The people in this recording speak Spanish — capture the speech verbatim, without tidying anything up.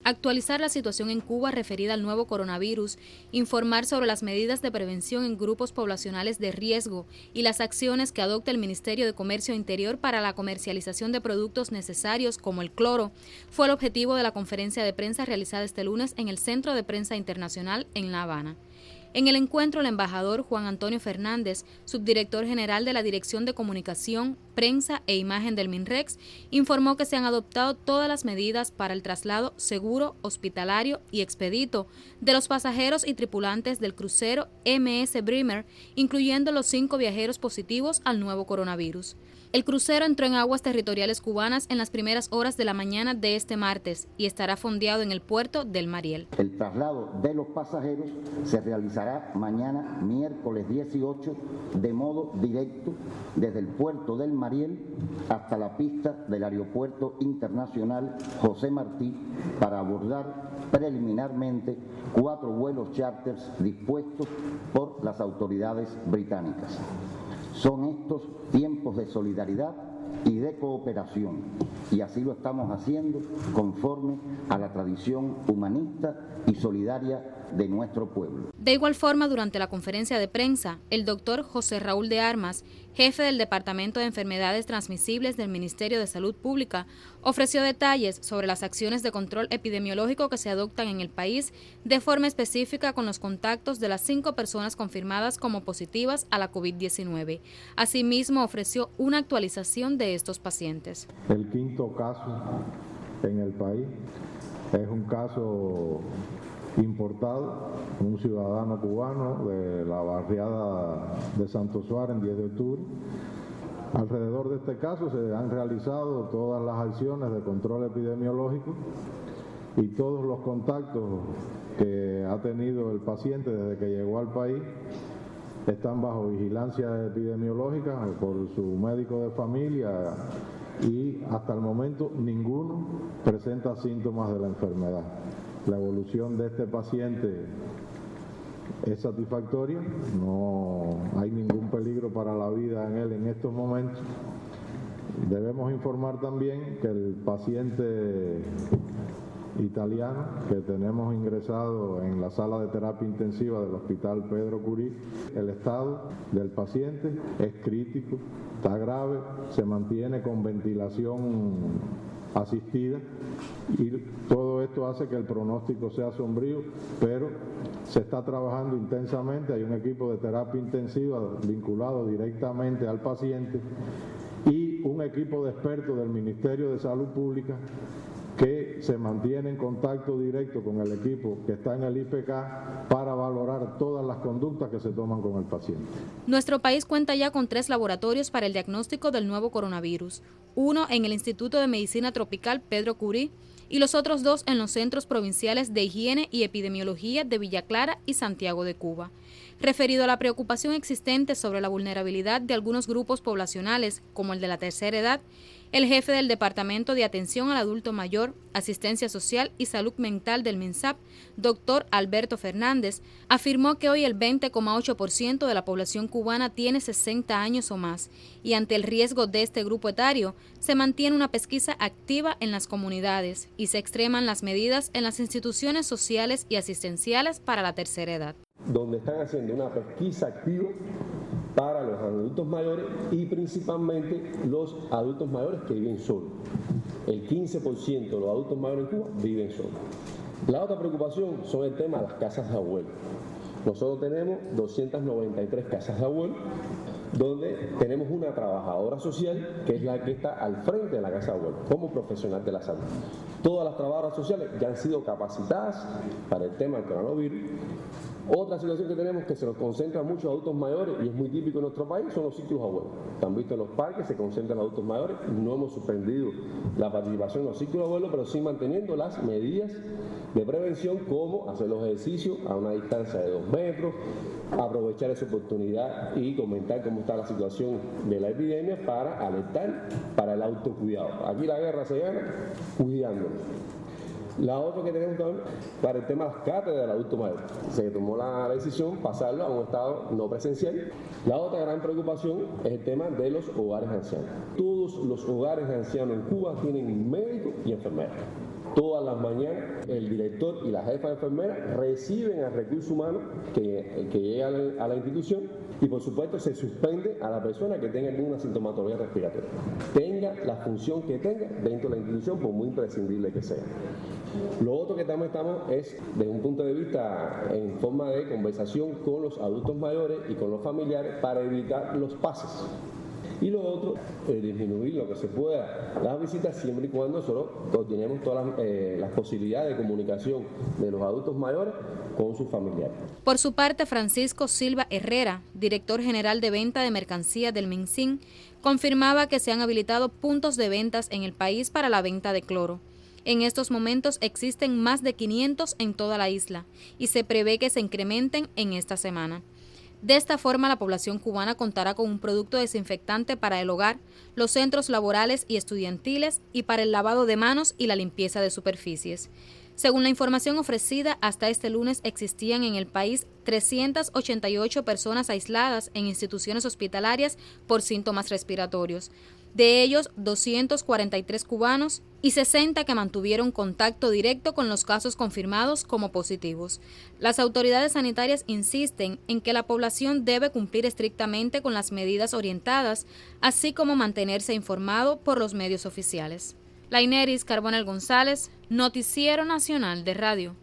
Actualizar la situación en Cuba referida al nuevo coronavirus, informar sobre las medidas de prevención en grupos poblacionales de riesgo y las acciones que adopta el Ministerio de Comercio Interior para la comercialización de productos necesarios como el cloro, fue el objetivo de la conferencia de prensa realizada este lunes en el Centro de Prensa Internacional en La Habana. En el encuentro, el embajador Juan Antonio Fernández, subdirector general de la Dirección de Comunicación, Prensa e Imagen del MINREX, informó que se han adoptado todas las medidas para el traslado seguro, hospitalario y expedito de los pasajeros y tripulantes del crucero eme ese Bremer, incluyendo los cinco viajeros positivos al nuevo coronavirus. El crucero entró en aguas territoriales cubanas en las primeras horas de la mañana de este martes y estará fondeado en el puerto del Mariel. El traslado de los pasajeros se realizará mañana, miércoles dieciocho, de modo directo desde el puerto del Mariel hasta la pista del Aeropuerto Internacional José Martí para abordar preliminarmente cuatro vuelos charters dispuestos por las autoridades británicas. Son estos tiempos de solidaridad y de cooperación, y así lo estamos haciendo conforme a la tradición humanista y solidaria de nuestro pueblo. De igual forma, durante la conferencia de prensa, el doctor José Raúl de Armas, jefe del Departamento de Enfermedades Transmisibles del Ministerio de Salud Pública, ofreció detalles sobre las acciones de control epidemiológico que se adoptan en el país de forma específica con los contactos de las cinco personas confirmadas como positivas a la COVID diecinueve. Asimismo, ofreció una actualización de estos pacientes. El quinto caso en el país es un caso importado, un ciudadano cubano de la barriada de Santo Suárez en diez de octubre. Alrededor de este caso se han realizado todas las acciones de control epidemiológico y todos los contactos que ha tenido el paciente desde que llegó al país están bajo vigilancia epidemiológica por su médico de familia y hasta el momento ninguno presenta síntomas de la enfermedad. La evolución de este paciente es satisfactoria, no hay ningún peligro para la vida en él en estos momentos. Debemos informar también que el paciente italiano que tenemos ingresado en la sala de terapia intensiva del Hospital Pedro Curí, el estado del paciente es crítico, está grave, se mantiene con ventilación asistida y todo esto hace que el pronóstico sea sombrío, pero se está trabajando intensamente, hay un equipo de terapia intensiva vinculado directamente al paciente y un equipo de expertos del Ministerio de Salud Pública que se mantiene en contacto directo con el equipo que está en el I P K para valorar todas las conductas que se toman con el paciente. Nuestro país cuenta ya con tres laboratorios para el diagnóstico del nuevo coronavirus, uno en el Instituto de Medicina Tropical Pedro Curí y los otros dos en los Centros Provinciales de Higiene y Epidemiología de Villa Clara y Santiago de Cuba. Referido a la preocupación existente sobre la vulnerabilidad de algunos grupos poblacionales, como el de la tercera edad, el jefe del Departamento de Atención al Adulto Mayor, Asistencia Social y Salud Mental del MINSAP, doctor Alberto Fernández, afirmó que hoy el veinte coma ocho por ciento de la población cubana tiene sesenta años o más y ante el riesgo de este grupo etario se mantiene una pesquisa activa en las comunidades y se extreman las medidas en las instituciones sociales y asistenciales para la tercera edad. Donde están haciendo una pesquisa activa para los adultos mayores y principalmente los adultos mayores que viven solos. El quince por ciento de los adultos mayores en Cuba viven solos. La otra preocupación son el tema de las casas de abuelos. Nosotros tenemos doscientas noventa y tres casas de abuelos, donde tenemos una trabajadora social que es la que está al frente de la casa de abuelos, como profesional de la salud. Todas las trabajadoras sociales ya han sido capacitadas para el tema del coronavirus. Otra situación que tenemos que se nos concentra muchos adultos mayores y es muy típico en nuestro país son los ciclos abuelos. Están visto en los parques, se concentran adultos mayores. No hemos suspendido la participación en los ciclos abuelos, pero sí manteniendo las medidas de prevención como hacer los ejercicios a una distancia de dos metros, aprovechar esa oportunidad y comentar cómo está la situación de la epidemia para alertar para el autocuidado. Aquí la guerra se gana cuidándonos. La otra que tenemos también para el tema de las cátedras del adulto mayor. Se tomó la decisión pasarlo a un estado no presencial. La otra gran preocupación es el tema de los hogares de ancianos. Todos los hogares de ancianos en Cuba tienen médico y enfermera. Todas las mañanas el director y la jefa de enfermera reciben al recurso humano que, que llega a la, a la institución y por supuesto se suspende a la persona que tenga alguna sintomatología respiratoria. Tenga la función que tenga dentro de la institución, por muy imprescindible que sea. Lo otro que también estamos es, desde un punto de vista en forma de conversación con los adultos mayores y con los familiares para evitar los pases. Y lo otro, eh, disminuir lo que se pueda las visitas siempre y cuando nosotros coordinemos todas las, eh, las posibilidades de comunicación de los adultos mayores con sus familiares. Por su parte, Francisco Silva Herrera, director general de venta de mercancías del MinSIN, confirmaba que se han habilitado puntos de ventas en el país para la venta de cloro. En estos momentos existen más de quinientos en toda la isla y se prevé que se incrementen en esta semana. De esta forma, la población cubana contará con un producto desinfectante para el hogar, los centros laborales y estudiantiles y para el lavado de manos y la limpieza de superficies. Según la información ofrecida, hasta este lunes existían en el país trescientas ochenta y ocho personas aisladas en instituciones hospitalarias por síntomas respiratorios. De ellos, doscientos cuarenta y tres cubanos y sesenta que mantuvieron contacto directo con los casos confirmados como positivos. Las autoridades sanitarias insisten en que la población debe cumplir estrictamente con las medidas orientadas, así como mantenerse informado por los medios oficiales. Laineris Carbonell González, Noticiero Nacional de Radio.